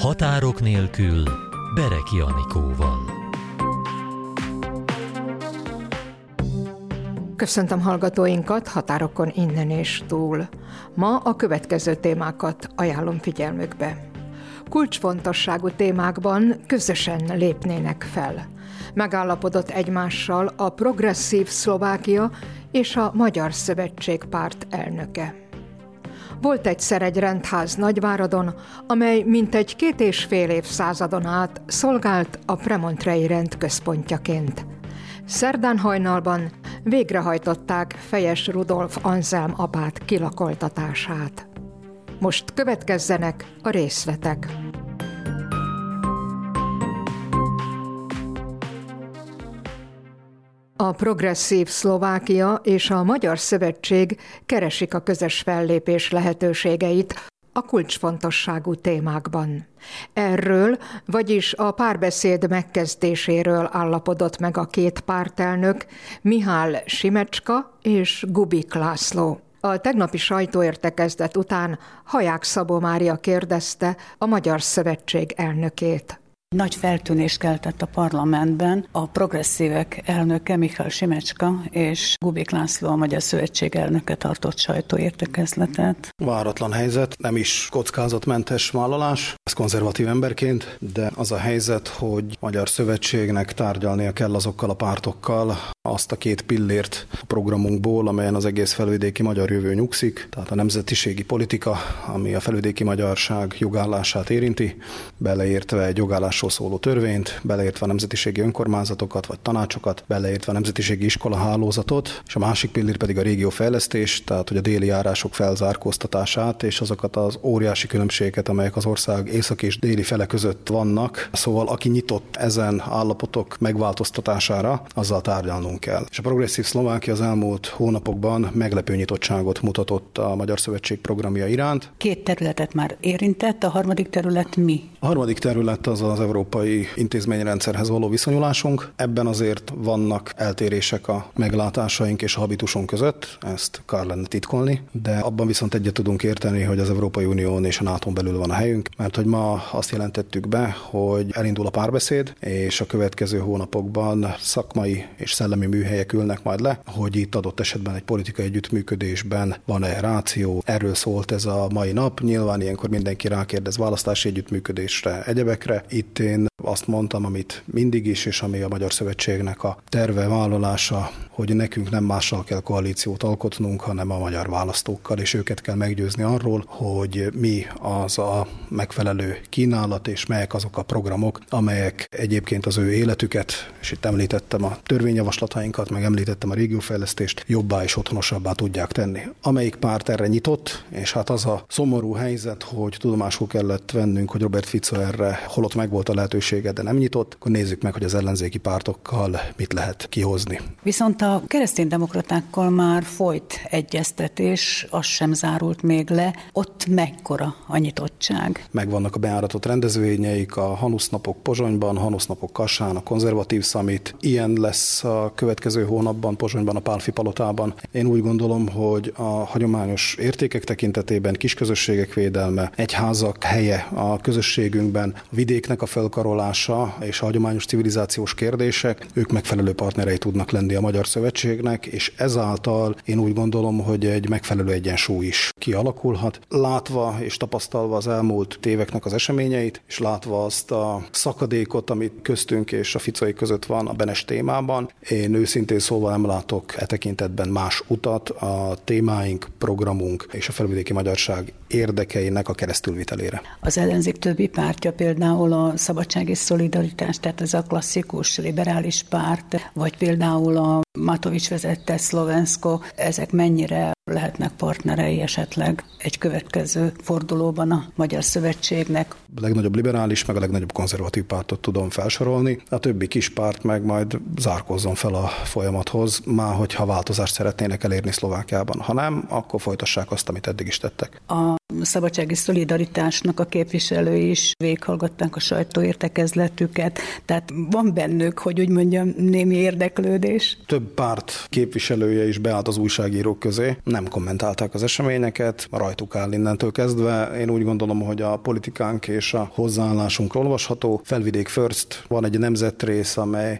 Határok nélkül Bereki Anikóval. Köszöntöm hallgatóinkat határokon innen és túl. Ma a következő témákat ajánlom figyelmükbe. Kulcsfontosságú témákban közösen lépnének fel. Megállapodott egymással a Progresszív Szlovákia és a Magyar Szövetség párt elnöke. Volt egyszer egy rendház Nagyváradon, amely mintegy 2,5 évszázadon át szolgált a premontrei rend központjaként. Szerdán hajnalban végrehajtották Fejes Rudolf Anzelm apát kilakoltatását. Most következzenek a részletek. A Progresszív Szlovákia és a Magyar Szövetség keresik a közös fellépés lehetőségeit a kulcsfontosságú témákban. Erről, vagyis a párbeszéd megkezdéséről állapodott meg a két pártelnök, Mihály Simecska és Gubik László. A tegnapi sajtóértekezlet után Haják Szabó Mária kérdezte a Magyar Szövetség elnökét. Nagy feltűnést keltett a parlamentben a progresszívek elnöke Mihály Simecska és Gubik László, a Magyar Szövetség elnöke tartott sajtóértekezletet. Váratlan helyzet, nem is kockázatmentes vállalás, ez konzervatív emberként, de az a helyzet, hogy Magyar Szövetségnek tárgyalnia kell azokkal a pártokkal, azt a két pillért a programunkból, amelyen az egész felvidéki magyar jövő nyugszik, tehát a nemzetiségi politika, ami a felvidéki magyarság jogállását érinti, beleértve egy jogállásról szóló törvényt, beleértve a nemzetiségi önkormányzatokat vagy tanácsokat, beleértve a nemzetiségi iskolahálózatot, és a másik pillér pedig a régiófejlesztés, tehát hogy a déli járások felzárkóztatását és azokat az óriási különbségeket, amelyek az ország észak és déli fele között vannak. Szóval aki nyitott ezen állapotok megváltoztatására, azzal tárgyalnunk kell. És a Progresszív Szlovákia az elmúlt hónapokban meglepő nyitottságot mutatott a Magyar Szövetség programja iránt. 2 területet már érintett, a harmadik terület mi? A harmadik terület az az európai intézményrendszerhez való viszonyulásunk. Ebben azért vannak eltérések a meglátásaink és a habitusunk között, ezt kár lenne titkolni, de abban viszont egyet tudunk érteni, hogy az Európai Unión és a NATO-n belül van a helyünk, mert hogy ma azt jelentettük be, hogy elindul a párbeszéd, és a következő hónapokban szakmai és szellemi műhelyek ülnek majd le, hogy itt adott esetben egy politikai együttműködésben van-e ráció. Erről szólt ez a mai nap. Nyilván ilyenkor mindenki rákérdez választási együttműködésre, egyebekre. Itt én azt mondtam, amit mindig is, és ami a Magyar Szövetségnek a terve, vállalása, hogy nekünk nem mással kell koalíciót alkotnunk, hanem a magyar választókkal, és őket kell meggyőzni arról, hogy mi az a megfelelő kínálat, és melyek azok a programok, amelyek egyébként az ő életüket, és itt említettem a törvényjavaslatainkat, meg említettem a régiófejlesztést, jobbá és otthonosabbá tudják tenni. Amelyik párt erre nyitott, és hát az a szomorú helyzet, hogy tudomásul kellett vennünk, hogy Robert Fico erre holott megvolt a lehetősége, de nem nyitott, akkor nézzük meg, hogy az ellenzéki pártokkal mit lehet kihozni. Viszont a kereszténydemokratákkal már folyt egyeztetés, az sem zárult még le. Ott mekkora a nyitottság? Megvannak a bejáratott rendezvényeik, a Hanusz napok Pozsonyban, Hanusz napok Kassán, a konzervatív summit. Ilyen lesz a következő hónapban Pozsonyban, a Pálffy palotában. Én úgy gondolom, hogy a hagyományos értékek tekintetében kisközösségek védelme, egyházak helye a közösségünkben, a vidéknek a felkarolása és a hagyományos civilizációs kérdések, ők megfelelő partnerei tudnak lenni a Magyar Szövetségnek, és ezáltal én úgy gondolom, hogy egy megfelelő egyensúly is kialakulhat. Látva és tapasztalva az elmúlt éveknek az eseményeit, és látva azt a szakadékot, amit köztünk és a Ficói között van a Benes témában, én őszintén szólva nem látok e tekintetben más utat a témáink, programunk és a felvidéki magyarság érdekeinek a keresztülvitelére. Az ellenzék többi pártja, például a Szabadság és Szolidaritás, tehát ez a klasszikus liberális párt, vagy például a Matovics vezette Szlovensko, ezek mennyire lehetnek partnerei esetleg egy következő fordulóban a Magyar Szövetségnek? A legnagyobb liberális, meg a legnagyobb konzervatív pártot tudom felsorolni. A többi kis párt meg majd zárkózzon fel a folyamathoz, már hogyha változást szeretnének elérni Szlovákiában. Ha nem, akkor folytassák azt, amit eddig is tettek. A Szabadsági Szolidaritásnak a képviselői is végighallgatták a sajtóértekezletüket, tehát van bennük, hogy úgy mondjam, némi érdeklődés. Több párt képviselője is beállt az újságírók közé, nem kommentálták az eseményeket, rajtuk áll innentől kezdve. Én úgy gondolom, hogy a politikánk és és a hozzáállásunkról olvasható. Felvidék First van egy nemzetrész, amely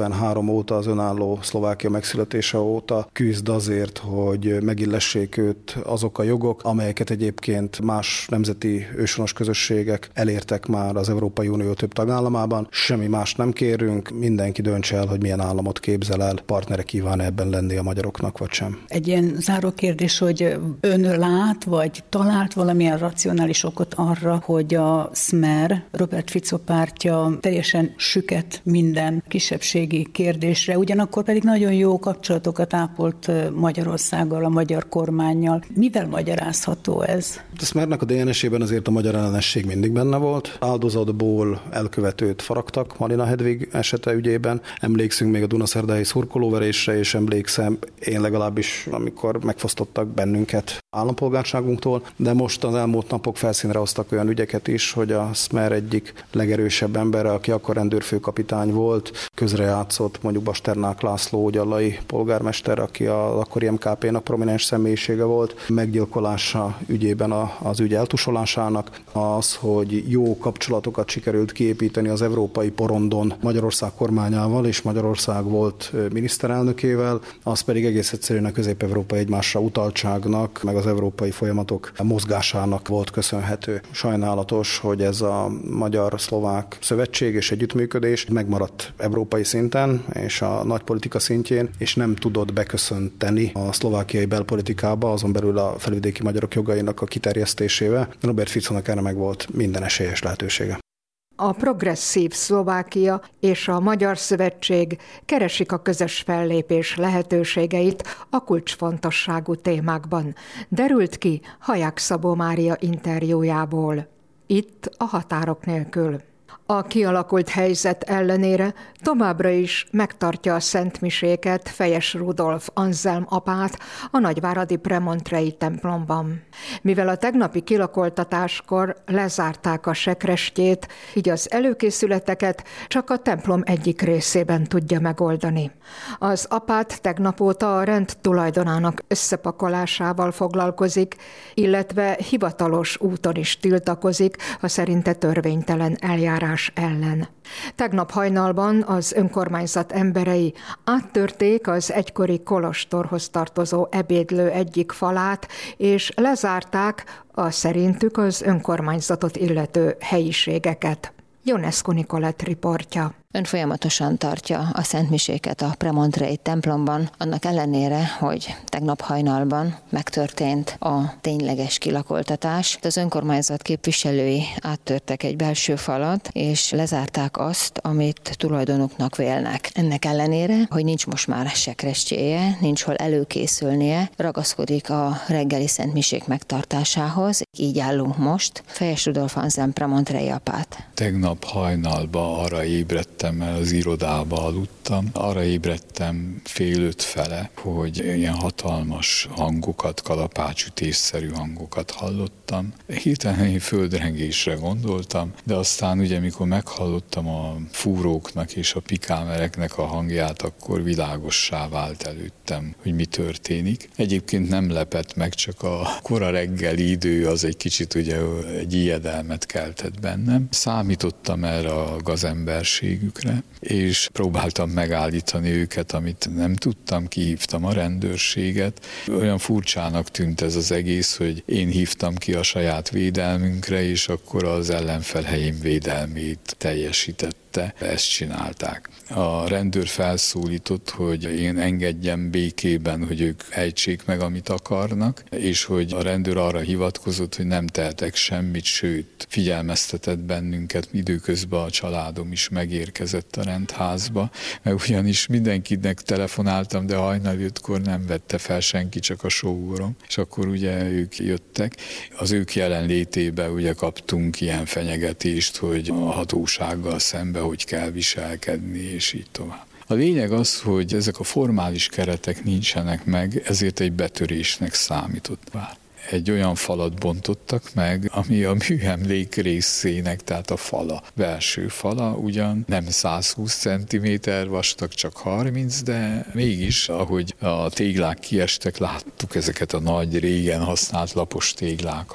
93 óta, az önálló Szlovákia megszületése óta küzd azért, hogy megillessék őt azok a jogok, amelyeket egyébként más nemzeti őshonos közösségek elértek már az Európai Unió több tagállamában. Semmi más nem kérünk, mindenki döntse el, hogy milyen államot képzel el, partnere kíván ebben lenni a magyaroknak, vagy sem. Egy ilyen záró kérdés, hogy ön lát, vagy talált valamilyen racionális okot arra, hogy a Smer, Robert Fico pártja teljesen süket minden kisebbségi kérdésre, ugyanakkor pedig nagyon jó kapcsolatokat ápolt Magyarországgal, a magyar kormánnyal. Mivel magyarázható ez? A Smernek a DNS-ében azért a magyar ellenesség mindig benne volt. Áldozatból elkövetőt faragtak Malina Hedvig esete ügyében. Emlékszünk még a dunaszerdai szurkolóverésre, és emlékszem én legalábbis, amikor megfosztottak bennünket állampolgárságunktól, de most az elmúlt napok felszínre hoztak olyan ügyeket is, hogy a Smer egyik legerősebb embere, aki akkor rendőrfőkapitány volt, közrejátszott mondjuk Basternák László gyalai polgármester, aki az akkori MKP-nak prominens személyisége volt, meggyilkolása ügyében az ügy eltusolásának, az, hogy jó kapcsolatokat sikerült kiépíteni az európai porondon Magyarország kormányával és Magyarország volt miniszterelnökével, az pedig egész egyszerűen a közép-európai egymásra utaltságnak, meg az európai folyamatok mozgásának volt köszönhető. Sajnálatos, hogy ez a magyar-szlovák szövetség és együttműködés megmaradt európai szinten és a nagypolitika szintjén, és nem tudott beköszönteni a szlovákiai belpolitikába, azon belül a felvidéki magyarok jogainak a kiterjesztésével. Robert Ficónak erre meg volt minden esélyes lehetősége. A Progresszív Szlovákia és a Magyar Szövetség keresik a közös fellépés lehetőségeit a kulcsfontosságú témákban. Derült ki Haják Szabó Mária interjújából. Itt a Határok nélkül. A kialakult helyzet ellenére továbbra is megtartja a szentmiséket Fejes Rudolf Anzelm apát a nagyváradi Premontrei templomban. Mivel a tegnapi kilakoltatáskor lezárták a sekrestjét, így az előkészületeket csak a templom egyik részében tudja megoldani. Az apát tegnap óta a rend tulajdonának összepakolásával foglalkozik, illetve hivatalos úton is tiltakozik a szerinte törvénytelen eljárás ellen. Tegnap hajnalban az önkormányzat emberei áttörték az egykori kolostorhoz tartozó ebédlő egyik falát, és lezárták a szerintük az önkormányzatot illető helyiségeket. Ionescu Nikolett riportja. Ön folyamatosan tartja a szentmiséket a Premontrei templomban, annak ellenére, hogy tegnap hajnalban megtörtént a tényleges kilakoltatás. Az önkormányzat képviselői áttörtek egy belső falat, és lezárták azt, amit tulajdonuknak vélnek. Ennek ellenére, hogy nincs most már sekrestjéje, nincs hol előkészülnie, ragaszkodik a reggeli szentmisék megtartásához. Így állunk most. Fejes Rudolf Anzelm Premontrei apát. Tegnap hajnalban arra ébredtem, mert az irodába aludtam. Arra ébredtem 4:30 fele, hogy ilyen hatalmas hangokat, kalapácsütésszerű hangokat hallottam. Hirtelen én földrengésre gondoltam, de aztán ugye, mikor meghallottam a fúróknak és a pikámereknek a hangját, akkor világossá vált előttem, hogy mi történik. Egyébként nem lepett meg, csak a kora reggeli idő az egy kicsit ugye egy ijedelmet keltett bennem. Számítottam erre a gazemberségükre, és próbáltam megállítani őket, amit nem tudtam, kihívtam a rendőrséget. Olyan furcsának tűnt ez az egész, hogy én hívtam ki a saját védelmünkre, és akkor az ellenfel helyén védelmét teljesített. Ezt csinálták. A rendőr felszólított, hogy én engedjem békében, hogy ők ejtsék meg, amit akarnak, és hogy a rendőr arra hivatkozott, hogy nem tehetek semmit, sőt, figyelmeztetett bennünket, időközben a családom is megérkezett a rendházba, mert ugyanis mindenkinek telefonáltam, de hajnal 5-kor nem vette fel senki, csak a sógorom, és akkor ugye ők jöttek. Az ők jelenlétében ugye kaptunk ilyen fenyegetést, hogy a hatósággal szemben hogy kell viselkedni, és így tovább. A lényeg az, hogy ezek a formális keretek nincsenek meg, ezért egy betörésnek számított már. Egy olyan falat bontottak meg, ami a műemlék részének, tehát a fala, belső fala, ugyan nem 120 cm vastag, csak 30, de mégis, ahogy a téglák kiestek, láttuk ezeket a nagy, régen használt lapos téglákat.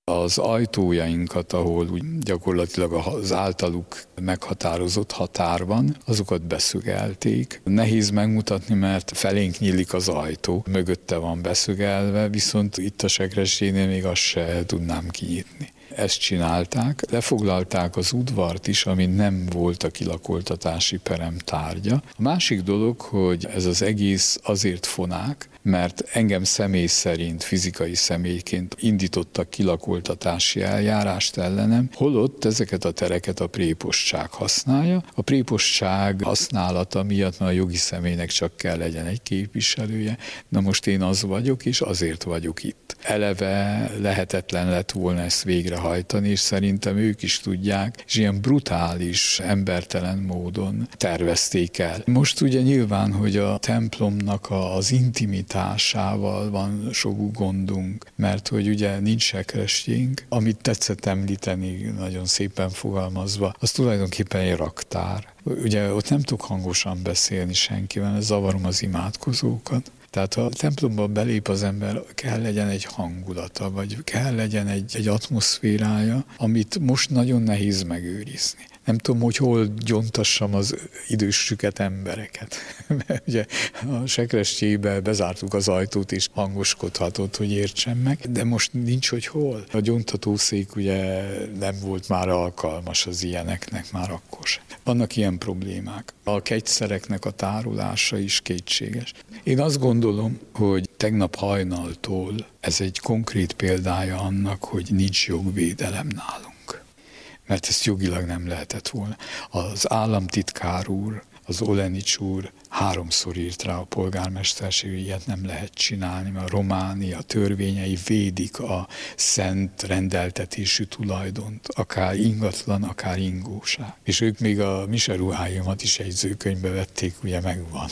Az ajtójainkat, ahol úgy gyakorlatilag az általuk meghatározott határ van, azokat beszögelték. Nehéz megmutatni, mert felénk nyílik az ajtó, mögötte van beszögelve, viszont itt a Sekrestjénél még azt se tudnám kinyitni. Ezt csinálták, lefoglalták az udvart is, ami nem volt a kilakoltatási perem tárgya. A másik dolog, hogy ez az egész azért fonák, mert engem személy szerint, fizikai személyként indítottak kilakoltatási eljárást ellenem, holott ezeket a tereket a prépostság használja. A prépostság használata miatt a jogi személynek csak kell legyen egy képviselője. Na most én az vagyok, és azért vagyok itt. Eleve lehetetlen lett volna ezt végrehajtani, és szerintem ők is tudják, és ilyen brutális, embertelen módon tervezték el. Most ugye nyilván, hogy a templomnak az intimitásával van sok gondunk, mert hogy ugye nincs sekrestjénk, amit tetszett említeni, nagyon szépen fogalmazva, az tulajdonképpen egy raktár. Ugye ott nem tudok hangosan beszélni senkivel, ez zavarom az imádkozókat. Tehát ha a templomba belép az ember, kell legyen egy hangulata, vagy kell legyen egy atmoszférája, amit most nagyon nehéz megőrizni. Nem tudom, hogy hol gyontassam az idősüket embereket. Mert ugye a Sekrestjébe bezártuk az ajtót, és hangoskodhatott, hogy értsem meg, de most nincs, hogy hol. A gyontatószék ugye nem volt már alkalmas az ilyeneknek már akkor sem. Vannak ilyen problémák. A kegyszereknek a tárolása is kétséges. Én azt gondolom, hogy tegnap hajnaltól ez egy konkrét példája annak, hogy nincs jogvédelem nálunk. Mert ezt jogilag nem lehetett volna. Az államtitkár úr, az Olenics úr 3-szor írt rá a polgármesterség, hogy ilyet nem lehet csinálni, mert a Románia törvényei védik a szent rendeltetésű tulajdont, akár ingatlan, akár ingóság. És ők még a mise ruháimat is jegyzőkönyvbe vették, ugye megvan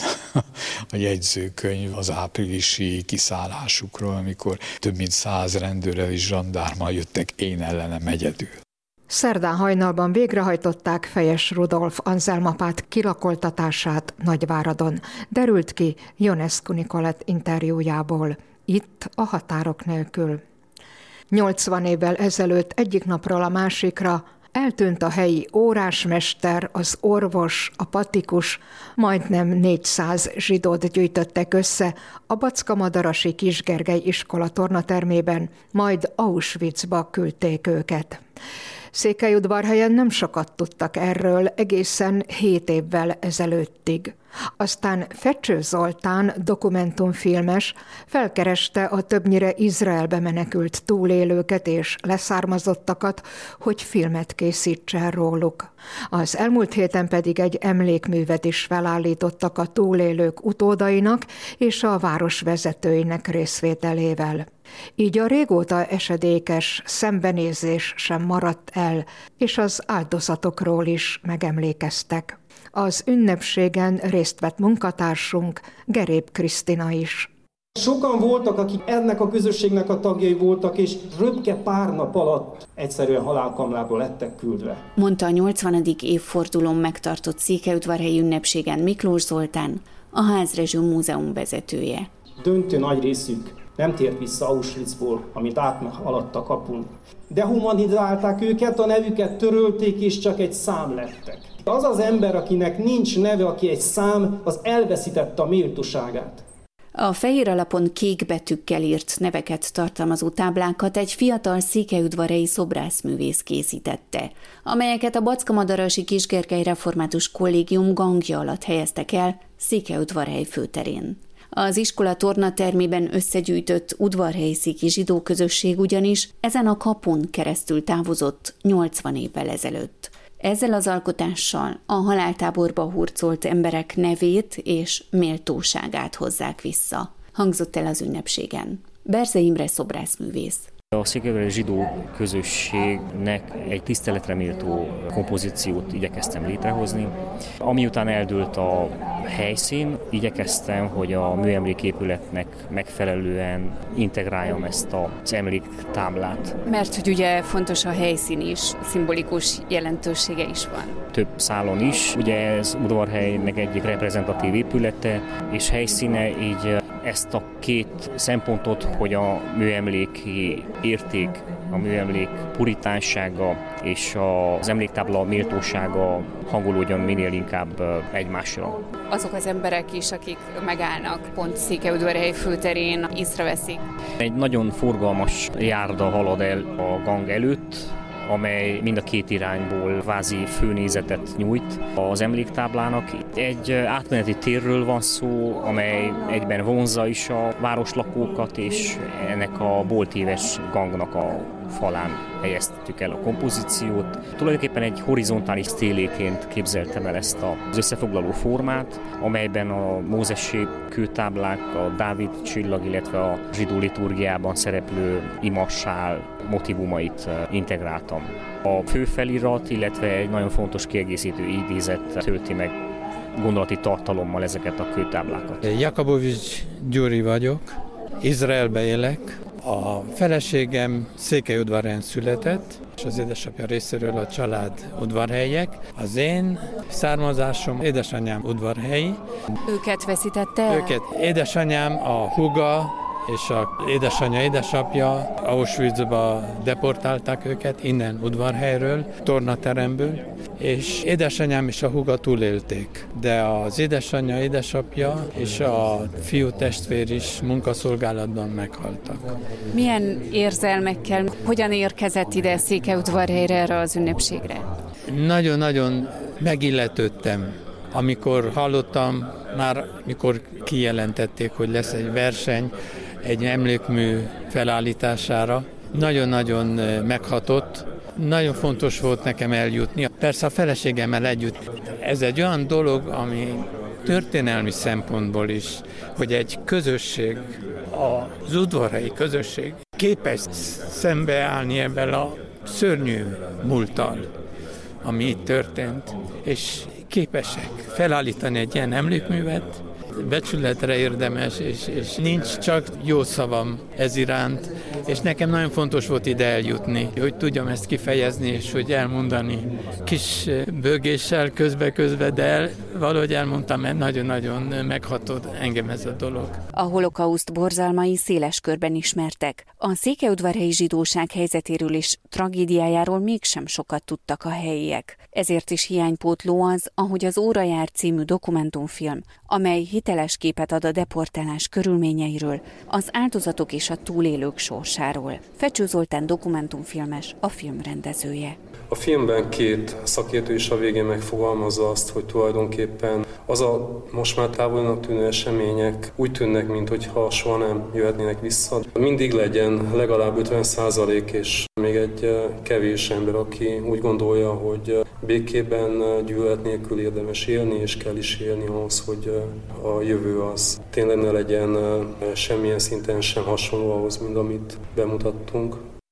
a jegyzőkönyv az áprilisi kiszállásukról, amikor több mint 100 rendőrrel és zsandármmal jöttek én ellenem egyedül. Szerdán hajnalban végrehajtották Fejes Rudolf Anzelmapát kilakoltatását Nagyváradon, derült ki Ionescu Nikolett interjújából, itt a Határok nélkül. 80 évvel ezelőtt egyik napról a másikra eltűnt a helyi órásmester, az orvos, a patikus, majdnem 400 zsidót gyűjtöttek össze a Backa-Madarasi Kisgergely iskola tornatermében, majd Auschwitzba küldték őket. Székelyudvarhelyen nem sokat tudtak erről egészen 7 évvel ezelőttig. Aztán Fecső Zoltán, dokumentumfilmes, felkereste a többnyire Izraelbe menekült túlélőket és leszármazottakat, hogy filmet készítsen róluk. Az elmúlt héten pedig egy emlékművet is felállítottak a túlélők utódainak és a város vezetőinek részvételével. Így a régóta esedékes szembenézés sem maradt el, és az áldozatokról is megemlékeztek. Az ünnepségen részt vett munkatársunk, Geréb Krisztina is. Sokan voltak, akik ennek a közösségnek a tagjai voltak, és röpke pár nap alatt egyszerűen halálkamrába lettek küldve. Mondta a 80. évfordulón megtartott székelyudvarhelyi ünnepségen Miklós Zoltán, a Házrezső Múzeum vezetője. Döntő nagy részük nem tért vissza Auschwitzból, amit átaladt a kapun. Dehumanizálták őket, a nevüket törölték, és csak egy szám lettek. Az az ember, akinek nincs neve, aki egy szám, az elveszítette a méltóságát. A fehér alapon kék betűkkel írt neveket tartalmazó táblákat egy fiatal székelyudvarhelyi szobrászművész készítette, amelyeket a Backa-Madarasi Kisgergely Református Kollégium gangja alatt helyeztek el Székelyudvarhely főterén. Az iskola tornatermében összegyűjtött udvarhelyi-széki zsidó közösség ugyanis ezen a kapun keresztül távozott 80 évvel ezelőtt. Ezzel az alkotással a haláltáborba hurcolt emberek nevét és méltóságát hozzák vissza, hangzott el az ünnepségen. Berze Imre szobrászművész. A székelyudvarhelyi zsidó közösségnek egy tiszteletre méltó kompozíciót igyekeztem létrehozni. Amiután eldőlt a helyszín, igyekeztem, hogy a műemléképületnek megfelelően integráljam ezt az emléktáblát. Mert hogy ugye fontos a helyszín is, szimbolikus jelentősége is van. Több szálon is, ugye ez Udvarhelynek egyik reprezentatív épülete és helyszíne, így ezt a két szempontot, hogy a műemléki érték a műemlék puritánsága és az emléktábla méltósága hangolódjon minél inkább egymásra. Azok az emberek is, akik megállnak pont Székelyudvarhely főterén, észreveszik. Egy nagyon forgalmas járda halad el a gang előtt, amely mind a két irányból kvázi főnézetet nyújt az emléktáblának. Egy átmeneti térről van szó, amely egyben vonzza is a városlakókat, és ennek a boltíves gangnak a falán helyeztük el a kompozíciót. Tulajdonképpen egy horizontális széléként képzeltem el ezt az összefoglaló formát, amelyben a mózesi kőtáblák, a Dávid csillag, illetve a zsidó liturgiában szereplő imassál motivumait integráltam. A főfelirat, illetve egy nagyon fontos kiegészítő idézet tölti meg gondolati tartalommal ezeket a kőtáblákat. Jakobovics Gyuri vagyok, Izraelbe élek. A feleségem Székelyudvarhelyen született, és az édesapja részéről a család udvarhelyiek. Az én származásom, édesanyám udvarhelyi. Őket veszítette el? Édesanyám, a húga és a édesanyja, édesapja Auschwitzba deportálták őket, innen Udvarhelyről, tornateremből, és édesanyám és a húga túlélték. De az édesanyja, édesapja és a fiú testvér is munkaszolgálatban meghaltak. Milyen érzelmekkel, hogyan érkezett ide Székelyudvarhelyre erre az ünnepségre? Nagyon-nagyon megilletődtem, amikor hallottam, már mikor kijelentették, hogy lesz egy verseny, egy emlékmű felállítására. Nagyon-nagyon meghatott, nagyon fontos volt nekem eljutni. Persze a feleségemmel együtt. Ez egy olyan dolog, ami történelmi szempontból is, hogy egy közösség, az udvarhelyi közösség képes szembeállni ebben a szörnyű múlttal, ami itt történt, és képesek felállítani egy ilyen emlékművet, becsületre érdemes, és nincs csak jó szavam ez iránt, és nekem nagyon fontos volt ide eljutni, hogy tudjam ezt kifejezni, és hogy elmondani kis bőgéssel közbe, de valahogy elmondtam, mert nagyon-nagyon meghatott engem ez a dolog. A holokauszt borzalmai széles körben ismertek. A székelyudvarhelyi zsidóság helyzetéről és tragédiájáról mégsem sokat tudtak a helyiek. Ezért is hiánypótló az, ahogy az Óra jár című dokumentumfilm, amely hiteles képet ad a deportálás körülményeiről, az áldozatok és a túlélők sorsáról. Fecső Zoltán dokumentumfilmes, a film rendezője. A filmben két szakértő is a végén megfogalmazza azt, hogy tulajdonképpen az a most már távolinak tűnő események úgy tűnnek, mintha soha nem jöhetnének vissza. Mindig legyen legalább 50% és még egy kevés ember, aki úgy gondolja, hogy békében, gyűlölet nélkül érdemes élni, és kell is élni ahhoz, hogy a jövő az tényleg ne legyen semmilyen szinten sem hasonló ahhoz, mint amit bemutattunk.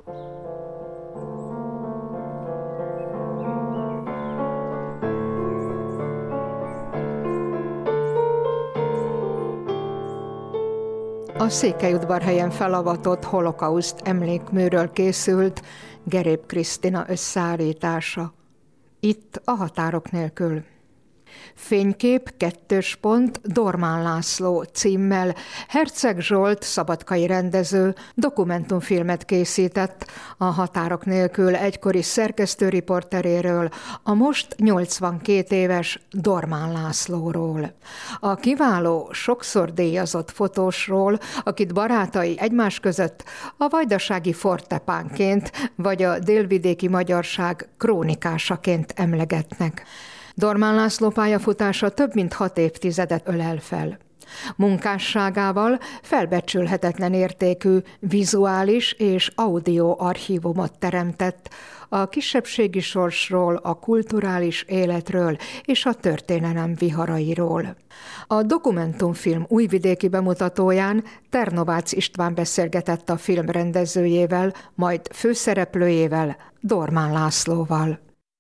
A Székelyudvarhelyen felavatott holokauszt emlékműről készült Gerép Krisztina összeállítása. Itt a határok nélkül. Fénykép 2. Dormán László címmel Herceg Zsolt szabadkai rendező dokumentumfilmet készített a határok nélkül egykori szerkesztőriporteréről, a most 82 éves Dormán Lászlóról. A kiváló, sokszor díjazott fotósról, akit barátai egymás között a vajdasági fortepánként vagy a délvidéki magyarság krónikásaként emlegetnek. Dormán László pályafutása több mint 6 évtizedet ölel fel. Munkásságával felbecsülhetetlen értékű vizuális és audio archívumot teremtett a kisebbségi sorsról, a kulturális életről és a történelem viharairól. A dokumentumfilm újvidéki bemutatóján Ternovácz István beszélgetett a film rendezőjével, majd főszereplőjével, Dormán Lászlóval.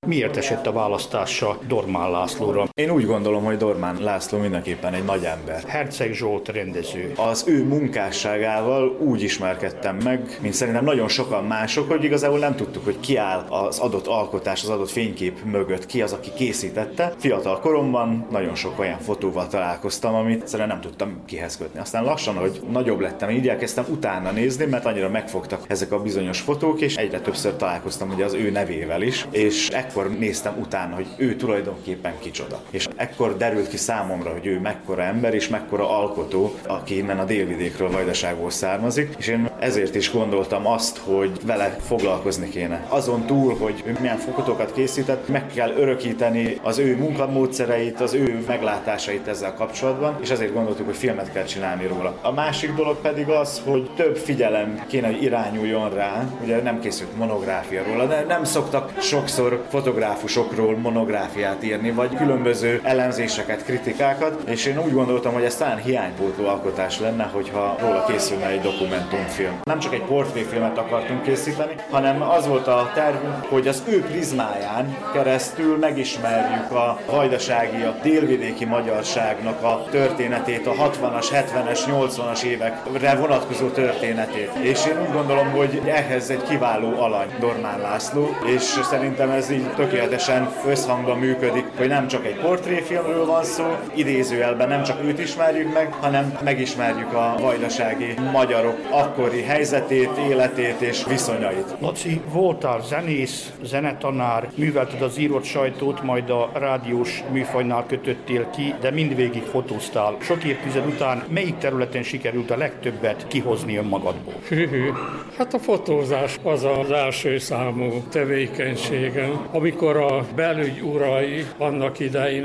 Miért esett a választása Dormán Lászlóra? Én úgy gondolom, hogy Dormán László mindenképpen egy nagy ember. Herceg Zsolt rendező. Az ő munkásságával úgy ismerkedtem meg, mint szerintem nagyon sokan mások, hogy igazából nem tudtuk, hogy ki áll az adott alkotás, az adott fénykép mögött, ki az, aki készítette. Fiatal koromban nagyon sok olyan fotóval találkoztam, amit egyszerűen nem tudtam kihez kötni. Aztán lassan, hogy nagyobb lettem, így elkezdtem utána nézni, mert annyira megfogtak ezek a bizonyos fotók, és egyre többször találkoztam ugye az ő nevével is, és ekkor néztem utána, hogy ő tulajdonképpen kicsoda. És ekkor derült ki számomra, hogy ő mekkora ember és mekkora alkotó, aki innen a délvidékről, Vajdaságból származik, és én ezért is gondoltam azt, hogy vele foglalkozni kéne. Azon túl, hogy ő milyen fotókat készített, meg kell örökíteni az ő munkamódszereit, az ő meglátásait ezzel kapcsolatban, és ezért gondoltuk, hogy filmet kell csinálni róla. A másik dolog pedig az, hogy több figyelem kéne, hogy irányuljon rá, ugye nem készült monográfia róla, de nem szoktak sokszor fotográfusokról monográfiát írni, vagy különböző elemzéseket, kritikákat, és én úgy gondoltam, hogy ez talán hiánypótló alkotás lenne, hogyha róla készülne egy dokumentumfilm. Nem csak egy portréfilmet akartunk készíteni, hanem az volt a tervünk, hogy az ő prizmáján keresztül megismerjük a vajdasági, a délvidéki magyarságnak a történetét, a 60-as, 70-es, 80-as évekre vonatkozó történetét. És én úgy gondolom, hogy ehhez egy kiváló alany Dormán László, és szerintem ez így tökéletesen összhangban működik, hogy nem csak egy portréfilmről van szó, idézőjelben nem csak őt ismerjük meg, hanem megismerjük a vajdasági magyarok akkori helyzetét, életét és viszonyait. Laci, voltál zenész, zenetanár, művelted az írott sajtót, majd a rádiós műfajnál kötöttél ki, de mindvégig fotóztál. Sok évtized után melyik területen sikerült a legtöbbet kihozni önmagadból? Hát a fotózás az az első számú tevékenységem. Amikor a belügy urai annak idején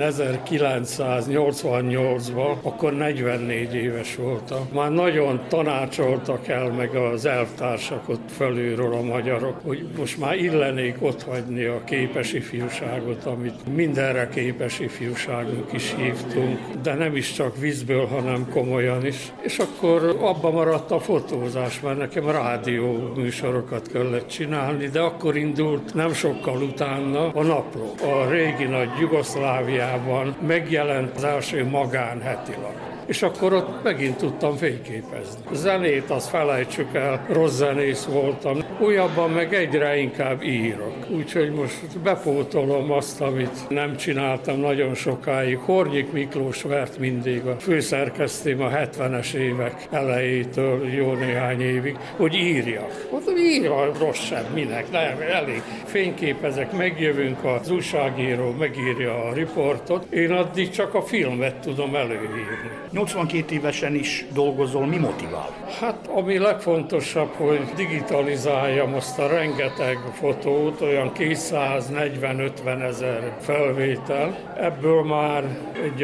1988-ban, akkor 44 éves voltam. Már nagyon tanácsoltak el meg az elvtársak ott fölülről a magyarok, hogy most már illenék otthagyni a képes ifjúságot, amit mindenre képes ifjúságunk is hívtunk, de nem is csak viccből, hanem komolyan is. És akkor abba maradt a fotózás, mert nekem rádió műsorokat kellett csinálni, de akkor indult nem sokkal utána a napló. A régi nagy Jugoszláviában megjelent az első magánhetilap. És akkor ott megint tudtam fényképezni. Zenét azt felejtsük el, rossz zenész voltam. Újabban meg egyre inkább írok. Úgyhogy most bepótolom azt, amit nem csináltam nagyon sokáig. Hornyik Miklós vert mindig a főszerkesztém a 70-es évek elejétől jó néhány évig, hogy írjak. Mondom, írja, rossz sem, minek, nem, elég. Fényképezek, megjövünk, az újságíró megírja a riportot, én addig csak a filmet tudom előírni. 82 évesen is dolgozol, mi motivál? Hát ami legfontosabb, hogy digitalizáljam azt a rengeteg fotót, olyan 240-50 ezer felvétel. Ebből már egy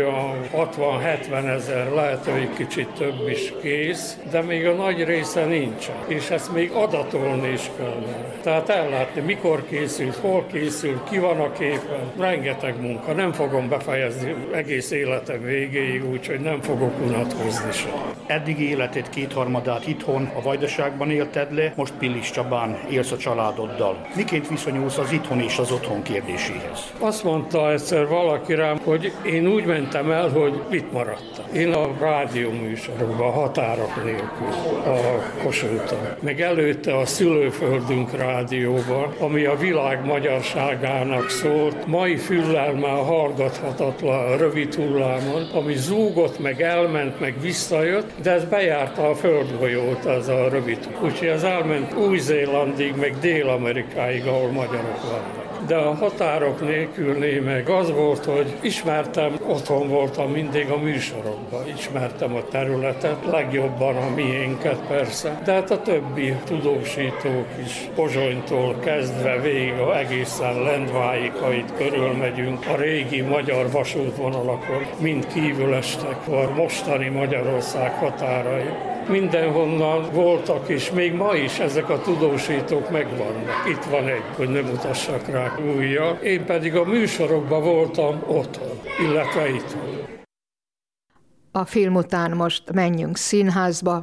60-70 ezer, lehet, hogy kicsit több is kész, de még a nagy része nincsen. És ezt még adatolni is kellene. Tehát ellátni, mikor készült, hol készült, ki van a képen. Rengeteg munka. Nem fogom befejezni egész életem végéig, úgyhogy nem fogok unatkozni sem. Eddigi életed kétharmadát itthon, a Vajdaságban élted le, most Pilis Csabán élsz a családoddal. Miként viszonyulsz az itthon és az otthon kérdéséhez? Azt mondta egyszer valaki rám, hogy én úgy mentem el, hogy itt maradtam. Én a rádióműsorokban, határok nélkül, a Kossuthon. Meg előtte a Szülőföldünk rádióban, ami a világ magyarságának szólt. Mai füllel már hallgathatatlan a rövid hullámon, ami zúgott, meg elment, meg visszajött, de ez bejárta a földgolyót, az a rövid. Úgyhogy ez elment Új-Zélandig, meg Dél-Amerikáig, ahol magyarok vannak. De a határok nélkülnél meg az volt, hogy ismertem, otthon voltam mindig a műsorokban, ismertem a területet, legjobban a miénket persze, de hát a többi tudósítók is, Pozsonytól kezdve végig egészen Lendváig, ha itt körülmegyünk, a régi magyar vasútvonalakon mind kívül estek a mostani Magyarország határai. Mindenhonnan voltak, és még ma is ezek a tudósítók megvannak. Itt van egy, hogy nem mutassak rá újra. Én pedig a műsorokban voltam otthon, illetve itthon. A film után most menjünk színházba.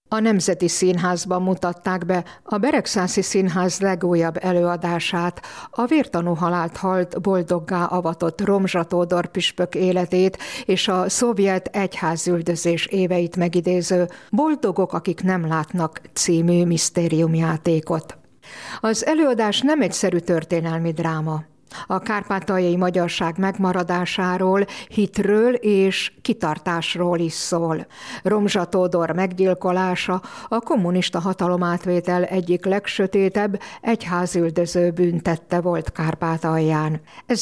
A Nemzeti Színházban mutatták be a Beregszászi Színház legújabb előadását, a vértanú halált halt boldoggá avatott Romzsa Tódor püspök életét és a szovjet egyházüldözés éveit megidéző Boldogok, akik nem látnak című misztériumjátékot. Az előadás nem egyszerű történelmi dráma. A kárpátaljai magyarság megmaradásáról, hitről és kitartásról is szól. Romzsa Tódor meggyilkolása a kommunista hatalomátvétel egyik legsötétebb egyházüldöző bűntette volt Kárpátalján.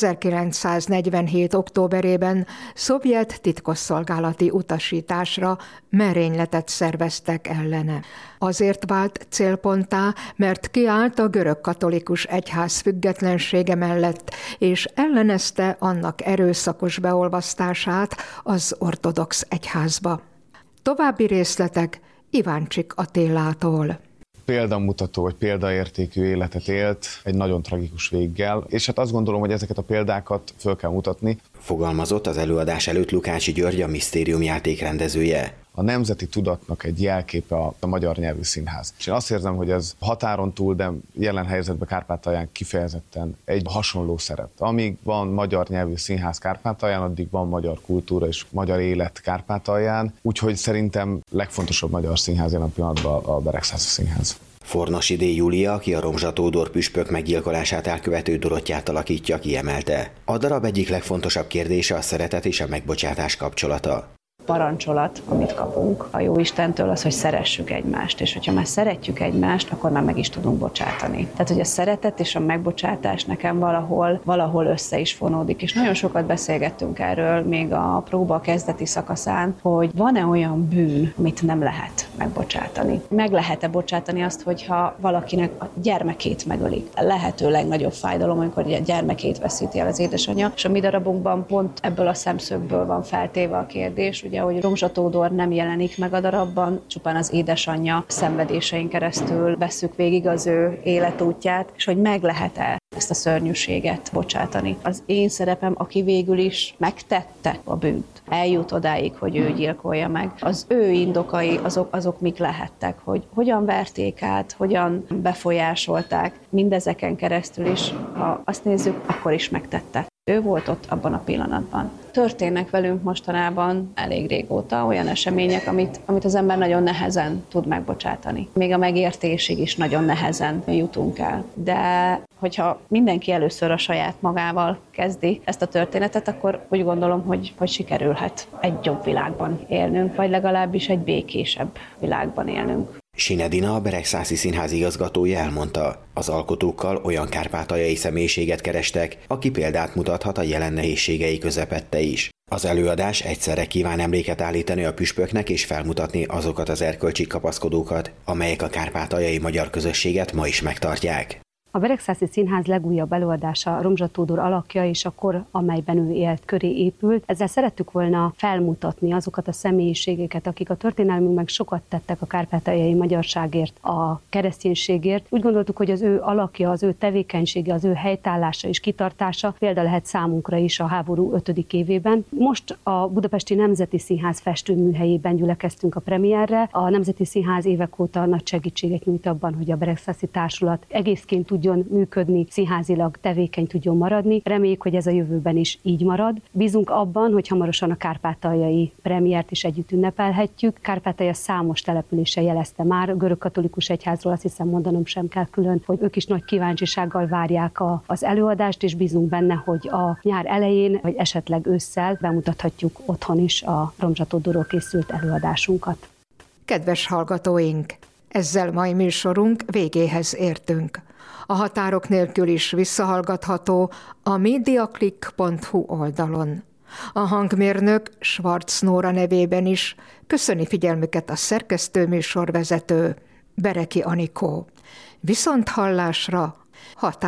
1947. októberében szovjet titkosszolgálati utasításra merényletet szerveztek ellene. Azért vált célponttá, mert kiállt a görögkatolikus egyház függetlensége mellett, és ellenezte annak erőszakos beolvasztását az ortodox egyházba. További részletek Iváncsik Attilától. Példamutató vagy példaértékű életet élt egy nagyon tragikus véggel, és hát azt gondolom, hogy ezeket a példákat föl kell mutatni. Fogalmazott az előadás előtt Lukácsi György, a misztériumjáték rendezője. A nemzeti tudatnak egy jelképe a magyar nyelvű színház. És én azt érzem, hogy ez határon túl, de jelen helyzetben Kárpátalján kifejezetten egy hasonló szerep. Amíg van magyar nyelvű színház Kárpátalján, addig van magyar kultúra és magyar élet Kárpátalján. Úgyhogy szerintem legfontosabb magyar színház jelen pillanatban a Beregszászi Színház. Fornasi D. Júlia, aki a Romzsa Tódor püspök meggyilkolását elkövető Dorottyát alakítja, kiemelte. A darab egyik legfontosabb kérdése a szeretet és a megbocsátás kapcsolata. Parancsolat, amit kapunk a Jóistentől, az, hogy szeressük egymást, és hogyha már szeretjük egymást, akkor már meg is tudunk bocsátani. Tehát, hogy a szeretet és a megbocsátás nekem valahol össze is fonódik, és nagyon sokat beszélgettünk erről még a próba kezdeti szakaszán, hogy van-e olyan bűn, amit nem lehet megbocsátani. Meg lehet-e bocsátani azt, hogyha valakinek a gyermekét megölik. A lehető legnagyobb fájdalom, amikor a gyermekét veszíti el az édesanyja, és a mi darabunkban pont ebből a szemszögből van feltéve a kérdés, ugye, hogy Romzsa Tódor nem jelenik meg a darabban, csupán az édesanyja szenvedésein keresztül vesszük végig az ő életútját, és hogy meg lehet-e ezt a szörnyűséget bocsátani. Az én szerepem, aki végül is megtette a bűnt, eljut odáig, hogy ő gyilkolja meg. Az ő indokai, azok mik lehettek, hogy hogyan verték át, hogyan befolyásolták, mindezeken keresztül is, ha azt nézzük, akkor is megtette. Ő volt ott abban a pillanatban. Történnek velünk mostanában elég régóta olyan események, amit az ember nagyon nehezen tud megbocsátani. Még a megértésig is nagyon nehezen jutunk el. De hogyha mindenki először a saját magával kezdi ezt a történetet, akkor úgy gondolom, hogy sikerülhet egy jobb világban élnünk, vagy legalábbis egy békésebb világban élnünk. Sinedina, a Beregszászi Színház igazgatója elmondta, az alkotókkal olyan kárpátaljai személyiséget kerestek, aki példát mutathat a jelen nehézségei közepette is. Az előadás egyszerre kíván emléket állítani a püspöknek és felmutatni azokat az erkölcsi kapaszkodókat, amelyek a kárpátaljai magyar közösséget ma is megtartják. A Beregszászi Színház legújabb előadása Romzsa Tódor alakja és a kor, amelyben ő élt köré épült. Ezzel szerettük volna felmutatni azokat a személyiségeket, akik a történelmünkben sokat tettek a kárpátaljai magyarságért, a kereszténységért. Úgy gondoltuk, hogy az ő alakja, az ő tevékenysége, az ő helytállása és kitartása példa lehet számunkra is a háború 5. évében. Most a Budapesti Nemzeti Színház festőműhelyében gyülekeztünk a premierre. A Nemzeti Színház évek óta nagy segítséget nyújt abban, hogy a Beregszászi Társulat egészként tudjon működni, színházilag tevékeny tudjon maradni. Reméljük, hogy ez a jövőben is így marad. Bízunk abban, hogy hamarosan a kárpátaljai premiért is együtt ünnepelhetjük. Kárpátalja számos települése jelezte már, a görögkatolikus egyházról azt hiszem mondanom sem kell külön, hogy ők is nagy kíváncsisággal várják az előadást, és bízunk benne, hogy a nyár elején, vagy esetleg ősszel bemutathatjuk otthon is a Romzsa Tódorról készült előadásunkat. Kedves hallgatóink! Ezzel mai műsorunk végéhez értünk. A határok nélkül is visszahallgatható a mediaclick.hu oldalon. A hangmérnök Schwarz Nóra nevében is köszöni figyelmüket a szerkesztő műsorvezető Bereki Anikó. Viszonthallásra, határ